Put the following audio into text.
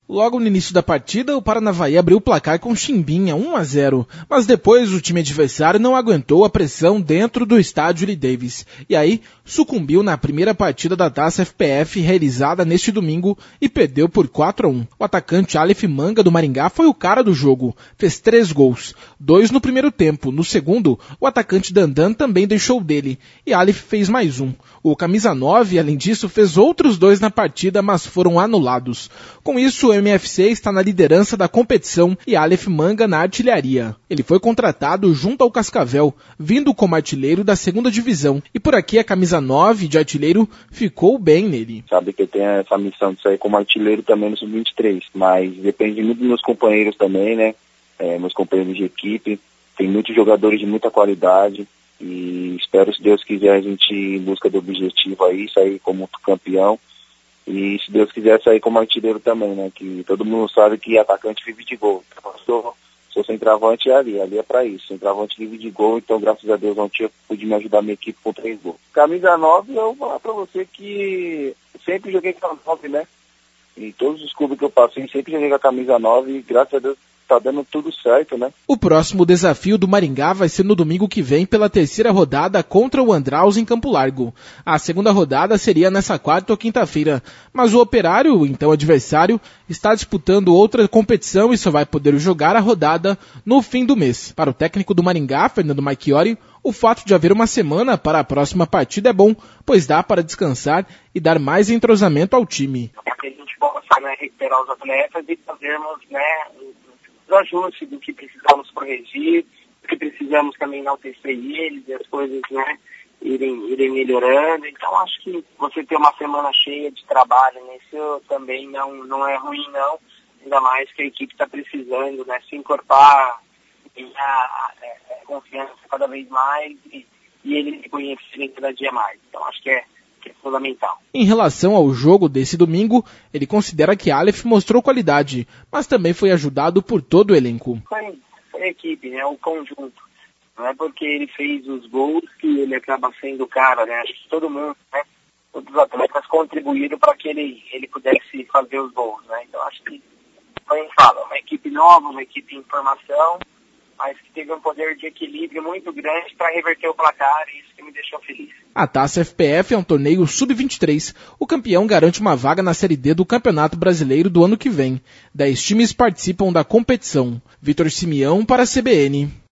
Logo no início da partida, o Paranavaí abriu o placar com Chimbinha 1-0, mas depois o time adversário não aguentou a pressão dentro do estádio Lee Davis, e aí sucumbiu na primeira partida da Taça FPF realizada neste domingo e perdeu por 4-1. O atacante Aleph Manga do Maringá foi o cara do jogo, fez 3 gols, 2 no primeiro tempo. No segundo, o atacante Dandan também deixou dele, e Aleph fez mais um. O camisa 9, além disso, fez outros 2 na partida, mas foram anulados. Com isso, o MFC está na liderança da competição e Aleph Manga na artilharia. Ele foi contratado junto ao Cascavel, vindo como artilheiro da segunda divisão, e por aqui a camisa 9 de artilheiro ficou bem nele. Sabe que eu tenho essa missão de sair como artilheiro também no Sub-23, mas depende muito dos meus companheiros também, né? Meus companheiros de equipe, tem muitos jogadores de muita qualidade, e espero, se Deus quiser, a gente ir em busca do objetivo aí, sair como campeão, e se Deus quiser sair como artilheiro também, né, que todo mundo sabe que atacante vive de gol. Então, sou centroavante ali é pra isso, centroavante vive de gol, então graças a Deus ontem eu pude me ajudar a minha equipe com 3 gols. Camisa 9, eu vou falar pra você que sempre joguei com a 9, né, em todos os clubes que eu passei, sempre joguei com a camisa 9 e graças a Deus tá dando tudo certo, né? O próximo desafio do Maringá vai ser no domingo que vem pela terceira rodada contra o Andraus em Campo Largo. A segunda rodada seria nessa quarta ou quinta-feira, mas o Operário, então adversário, está disputando outra competição e só vai poder jogar a rodada no fim do mês. Para o técnico do Maringá, Fernando Marchiori, o fato de haver uma semana para a próxima partida é bom, pois dá para descansar e dar mais entrosamento ao time. Para que a gente possa, recuperar os atletas e fazermos, os ajustes do que precisamos corrigir, do que precisamos também enaltecer eles e as coisas, irem melhorando. Então acho que você ter uma semana cheia de trabalho nisso também não é ruim, não. Ainda mais que a equipe está precisando, se encorpar, ganhar confiança cada vez mais e eles se conhecerem cada dia mais. Então acho que é fundamental. Em relação ao jogo desse domingo, ele considera que Aleph mostrou qualidade, mas também foi ajudado por todo o elenco. Foi a equipe, o conjunto. Não é porque ele fez os gols que ele acaba sendo o cara, Acho que todo mundo, todos os atletas contribuíram para que ele pudesse fazer os gols, Então acho que foi uma equipe nova, uma equipe em formação, mas que teve um poder de equilíbrio muito grande para reverter o placar, e isso que me deixou feliz. A Taça FPF é um torneio Sub-23. O campeão garante uma vaga na Série D do Campeonato Brasileiro do ano que vem. 10 times participam da competição. Vitor Simeão para a CBN.